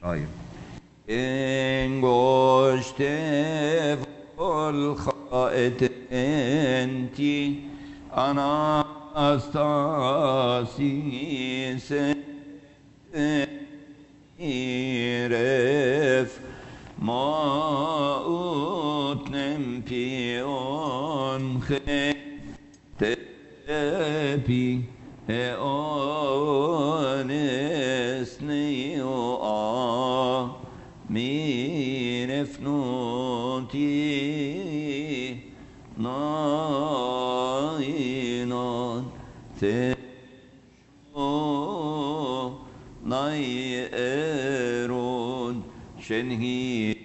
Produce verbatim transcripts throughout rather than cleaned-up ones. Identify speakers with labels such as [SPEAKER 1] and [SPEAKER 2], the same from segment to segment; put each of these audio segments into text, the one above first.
[SPEAKER 1] طيب انگشته والخائت انتي اناستاسي سيرف ما اوتنم پیون خطبی اونسنی و آمین فنوتی ناینان تشو نایرون شنهی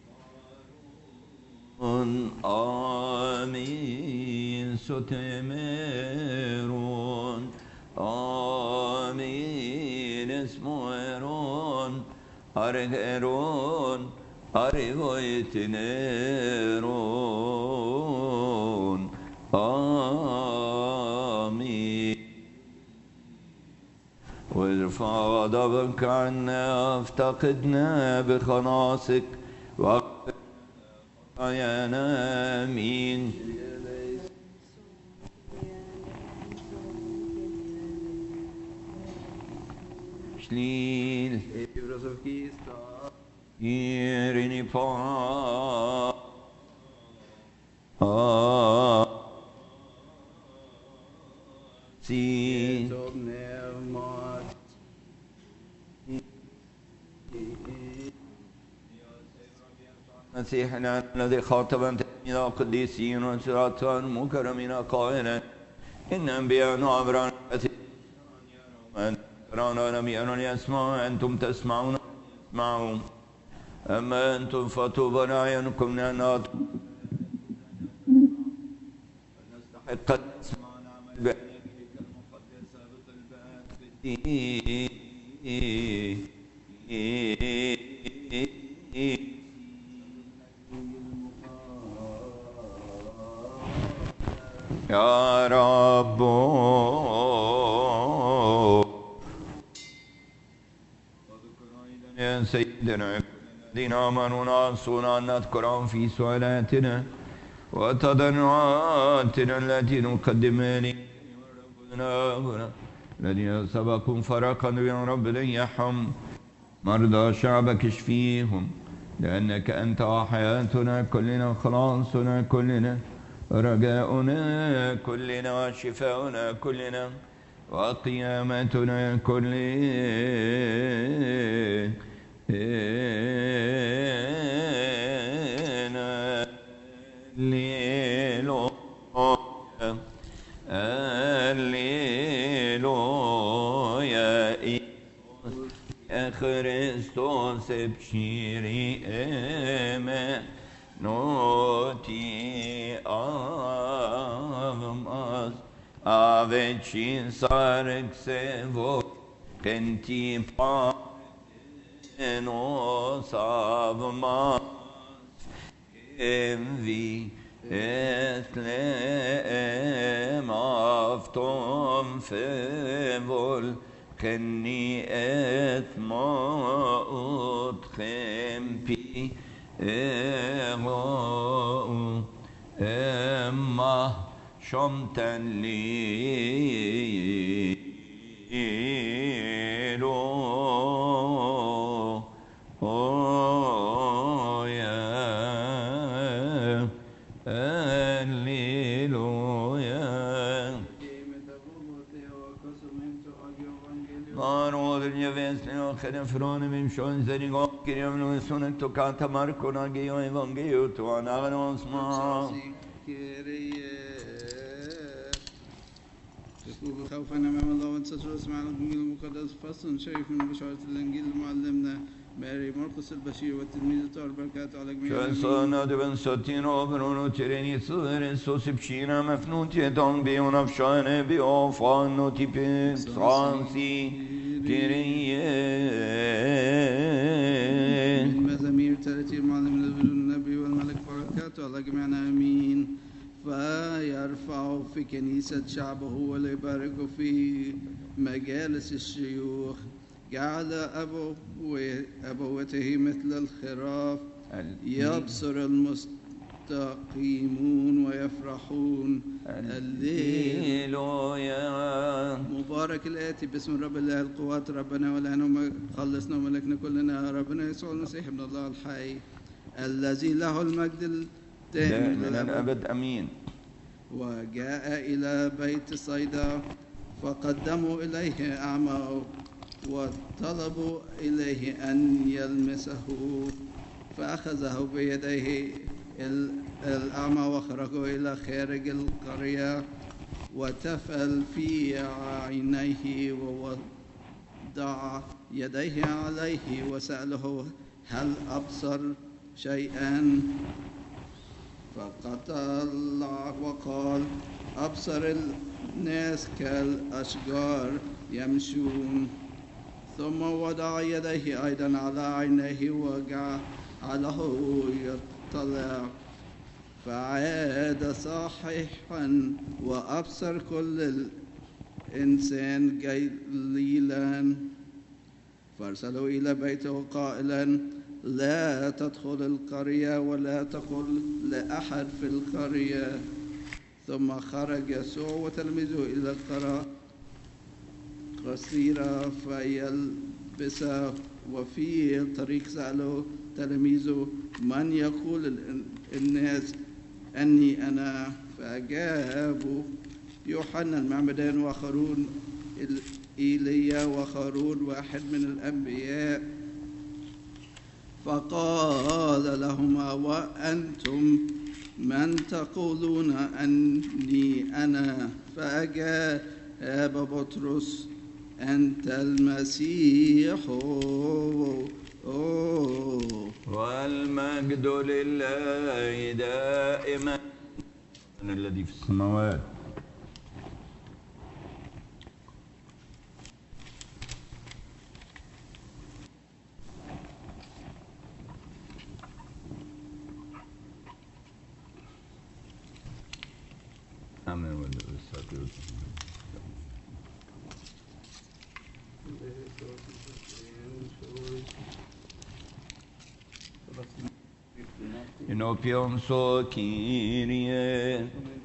[SPEAKER 1] آمین ستمرون آمین اسمرون أرهرون أرهويتنرون آمين وارفع غضبك عنا افتقدنا بخلاصك واغفر خطايانا آمين Slil Irini pa Si مسيحنا الذي خاطب أنت إلى قديسين وسراطا مكرمين قائلا إن أنبياء عبران رانا لم يرون يسمعوا أنتم تسمعون اسمعوا أما أنتم فطوبى لأعينكم لأنها نستحق أن نسمع ونعمل بأيديك المقدسة بطلبات بالدين يا رب يا سيدنا الذين آمنوا ناصرنا أن نذكرهم في سؤالاتنا وتضرعاتنا التي نقدم إليك الذين سبقوا فرقا يا رب ليحم مرضى شعبك اشفيهم لأنك أنت وحياتنا كلنا خلاصنا كلنا رجاؤنا كلنا شفاؤنا كلنا وقيامتنا كلنا الليلويا الليلويا يا خريستوس بشيري اما نوتي آماز آوچین سارک سوو کنتی پانو سابماز اموی اتلم آفتم فول کنی اتماعود خمپی اغاو اما شمتن لیلو اویا الليلويا مارود الجبسنا خدم فران ممشون زنيغا كريم نوسونك تو كانت ماركونا جيو ايفانجيو تو انا غنوسما
[SPEAKER 2] تسلوب خوفا امام الله وانتصروا اسمعنا الانجيل المقدس فصل شريف من بشارة الانجيل المعلمنا ماري مرقس البشير والتلميذ الطاهر بركات على جميع
[SPEAKER 1] المؤمنين. شو دبن ستينو برونو تريني صغر سوسبشينا مفنوتي دون بيون افشان بيوفانو تيبي صانسي تريين
[SPEAKER 2] من مزامير ترتيب معلم النبي والملك بركاته على جميعنا امين. فيرفع في كنيسة شعبه ويبارك في مجالس الشيوخ جعل أبوه أبوته مثل الخراف يبصر المستقيمون ويفرحون.
[SPEAKER 1] هللويا.
[SPEAKER 2] مبارك الآتي باسم رب الله القوات ربنا ولنا خلصنا وملكنا كلنا ربنا يسوع المسيح ابن الله الحي الذي له المجد الدائم
[SPEAKER 1] من الأبد أمين.
[SPEAKER 2] وجاء إلى بيت صيدا فقدموا إليه أعمى وطلبوا إليه أن يلمسه فأخذه بيديه الأعمى وخرجوا إلى خارج القرية وتفل في عينيه ووضع يديه عليه وسأله هل أبصر شيئا؟ فطلع وقال أبصر الناس كالأشجار يمشون. ثم وضع يديه أيضا على عينيه وجعله يطلع فعاد صحيحا وأبصر كل الإنسان جليلا. فارسلوا إلى بيته قائلا لا تدخل القرية ولا تقل لأحد في القرية. ثم خرج يسوع وتلميذه إلى القرى قصيرة فيلبسه وفي الطريق سأله تلميذه من يقول الناس أني أنا؟ فأجابوا يوحنا المعمدان وآخرون إيليا وآخرون واحد من الأنبياء. فقال لهما وأنتم من تقولون أني أنا؟ فأجاب بطرس أنت المسيح.
[SPEAKER 1] والمجد لله دائما الذي في السماوات. آمين. Inopion so Kyrie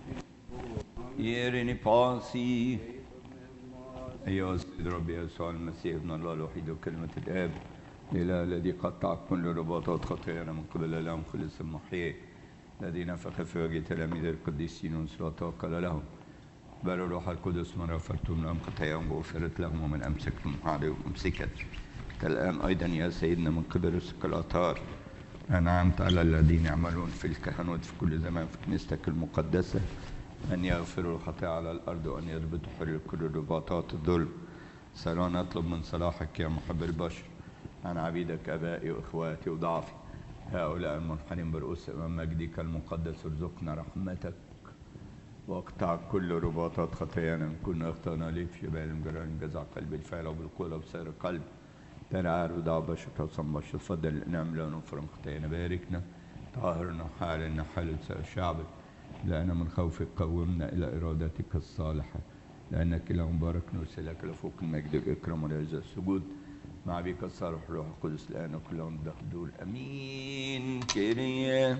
[SPEAKER 1] يرني باسي. أيها السيد ربي يسوع المسيح ابن الله الوحيد وكلمة الآب الإله الذي قطع كل رباطات خطايانا من قبل الإله مخلص المحيي الذي نفخ في وجه تلاميذ القديسين وانصراطا قال لهم بل الروح القدس من غفرتم لهم خطاياهم وغفرت لهم ومن أمسكتم عليهم أمسكت. الآن أيضا يا سيدنا من قبل رسلك الأطهار أنعمت على الذين يعملون في الكهنوت في كل زمان في كنيستك المقدسة أن يغفروا الخطايا على الأرض وأن يربطوا حرية كل رباطات الظلم. سألوا نطلب من صلاحك يا محب البشر عن عبيدك أبائي وإخواتي وضعفي هؤلاء المنحنين برؤوس أمام مجدك المقدس ارزقنا رحمتك واقطع كل رباطات خطايانا إن كنا أخطأنا ليك في بال جرائم جزع قلب الفعل وبالقول وبسير القلب تنعر ودع بشر توصم بشر فضل الإنعام لا نفرم خطايانا باركنا طهرنا حالنا حال شعبك لأن من خوفك قومنا إلى إرادتك الصالحة لأنك إله مبارك نرسلك لفوق المجد والإكرام والعزة السجود مع بك الصالح الروح القدس الآن وكلهم دخدول أمين. كيريا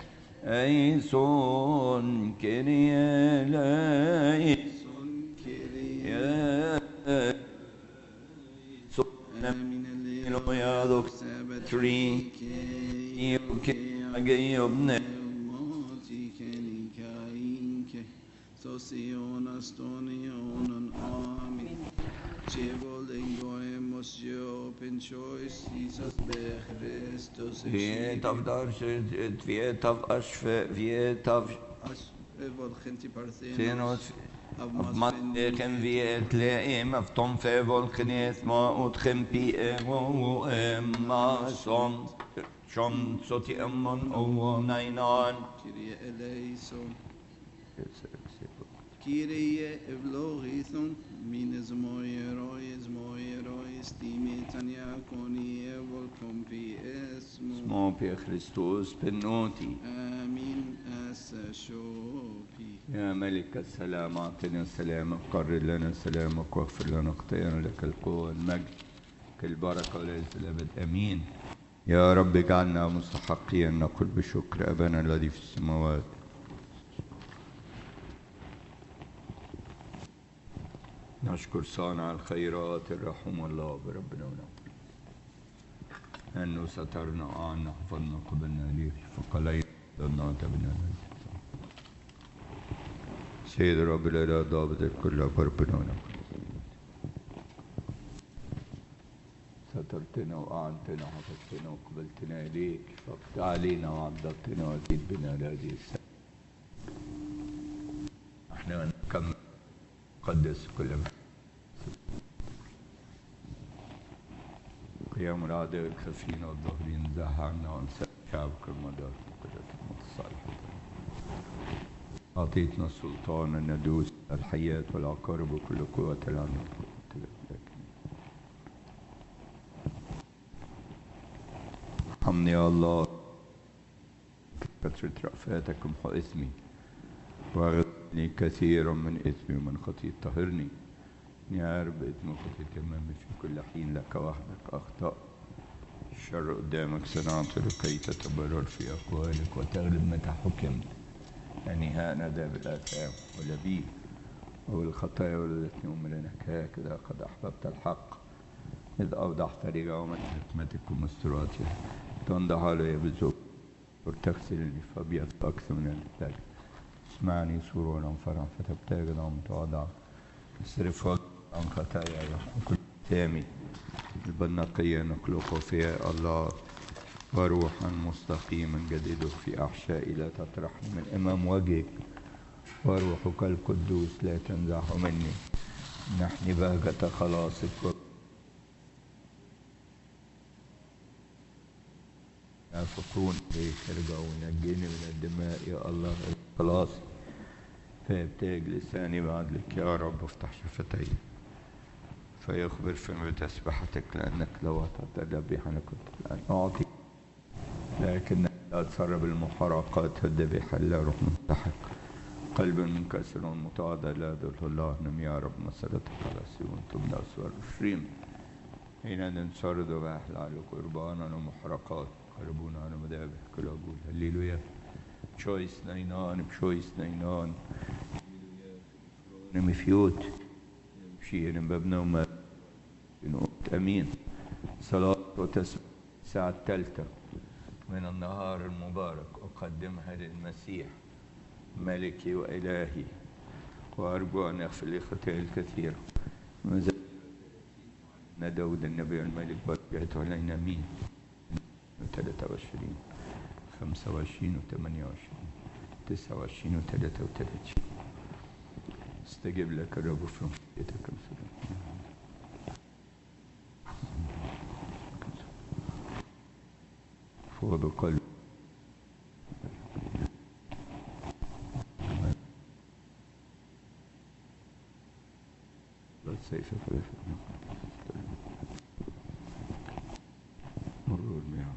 [SPEAKER 1] أيسون كيريا لا أيسون كيريا أيسون أمين الليل يا دكتور تري يوكي أجيبنا
[SPEAKER 2] Sosion astonion amen. Chevo lengoemos jo penchois Jesus be Christus.
[SPEAKER 1] Viet av darsh, viet av ashfe, viet av
[SPEAKER 2] Evol genti
[SPEAKER 1] parthenos. Av matchen viet leim av tom fevol knes ma ut khempi ego emma son shon soti ammon o nainan.
[SPEAKER 2] Kyrie eleison. Kyrie evlogithon mines moierois moierois timitania conie volcom pi esmo
[SPEAKER 1] Smo pi Christus benoti.
[SPEAKER 2] آمين أسشوبي.
[SPEAKER 1] يا ملك السلام أعطنا السلام قرر لنا سلامك واغفر لنا خطايانا لك القوة والمجد لك البركة وليس الأبد آمين. يا رب اجعلنا مستحقين نقول بشكر أبانا الذي في السماوات. نشكر صانع الخيرات الرحوم الله بربنا ونعم أنه سترنا وأعنا حفظنا قبلنا ليه فقلينا ضلنا تبنا سيد رب الإله ضابط الكل بربنا ونعم سترتنا وأعنتنا وحفظتنا وقبلتنا إليك شفقت علينا وعضدتنا وزيد بنا لهذه السنة. احنا نكمل قدس كل ما قيام الأعداء الخفين والظاهرين زاح عنا وانسى شعبك المدار وقدرة الصالحة. أعطيتنا السلطان أن ندوس الحياة والعقارب وكل قوة العنة. ارحمني يا الله كثرة رأفاتك امحو إثمي واغفرني كثيرا من إثمي ومن خطيئتي طهرني. إني عارف بإثم وخطيئتي أمامي في كل حين لك وحدك أخطأ. الشر قدامك صنعت لكي تتبرر في أقوالك وتغلب متى حكمت. يعني ها أنا ذا بالآثام ولبيه وبالخطايا ولدتني أمرنك هكذا قد أحببت الحق إذ أوضحت رجاومة حكمتك ومستراتها. تنضح علي بذوق وتغسلني فأبيض أكثر من الثلج. اسمعني سرورا فرحا فتبتهج نوم تواضع. اصرف عن خطاياي وكل ثامي البنقية نخلقه فيها الله وروحا مستقيما جدده في أحشائي لا تطرحني من أمام وجهك وروحك القدوس لا تنزعه مني. نحن بهجة خلاصك يافقون إليك ارجعوا ونجيني من الدماء يا الله خلاص. فيبتهج لساني بعدلك يا رب افتح شفتي فيخبر فم بتسبحتك لأنك لو أعطيت الذبيحة أنا كنت الآن أعطي لكن لا تسرب المحرقات الذبيحة لا روح منتحق. قلب منكسر متواضع لا ذل الله نم يا رب مسألتك على سيون تبنى أسوار الشريم حين ننصر ذبائح على قربانا ومحرقات قربونا على مذابح كل أقول هللويا بشويس نينان بشويس نينان نمفيوت شيء بابنا وما نقول أمين. صلاة وتسبيح الساعة الثالثة من النهار المبارك أقدمها للمسيح ملكي وإلهي وأرجو أن يغفر لي خطاياي الكثيرة. أن داود النبي الملك بركاته علينا مين ثلاثة وعشرين خمسة وعشرين وثمانية وعشرين تسعة وعشرين وثلاثة وثلاثين. استجب لك الرب في رحمتك فوض قلب السيف فلا مرور المياه.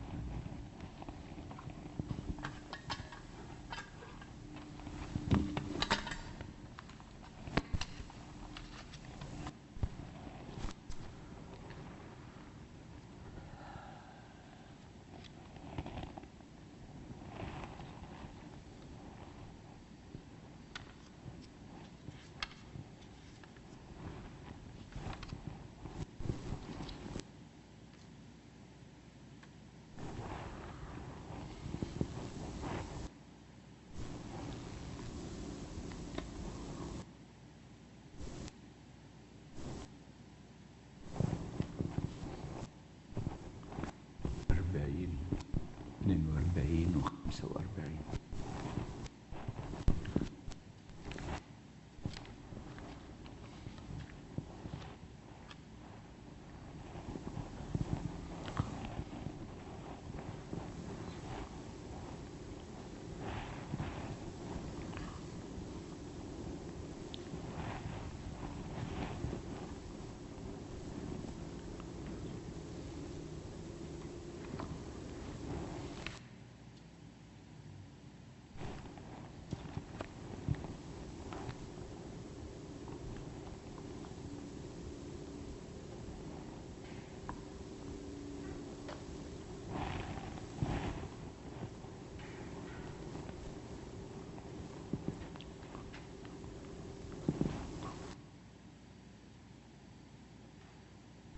[SPEAKER 1] اثنين وأربعين وخمسة وأربعين.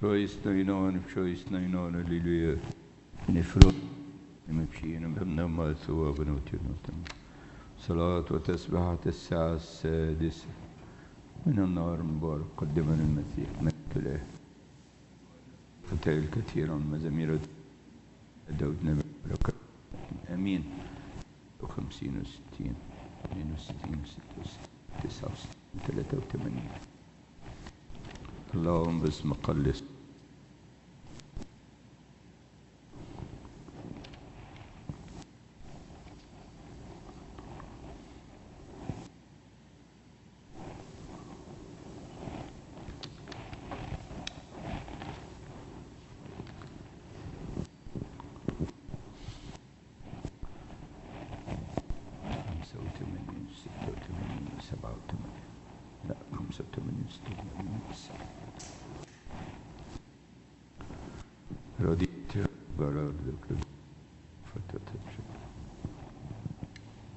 [SPEAKER 1] Praise نينون بشويس نينون هللويا نفرط نمشينا بمنا ما سوى بنوتنا صلاة وتسبحة الساعة السادسة من النار مبارك قدمنا المسيح مجد له قتال كثيرا مزامير داود نبي أمين وخمسين وستين اثنين وستين ستة وستين تسعة وستين ثلاثة وثمانين اللهم باسم قلص رضيت برا فتتجب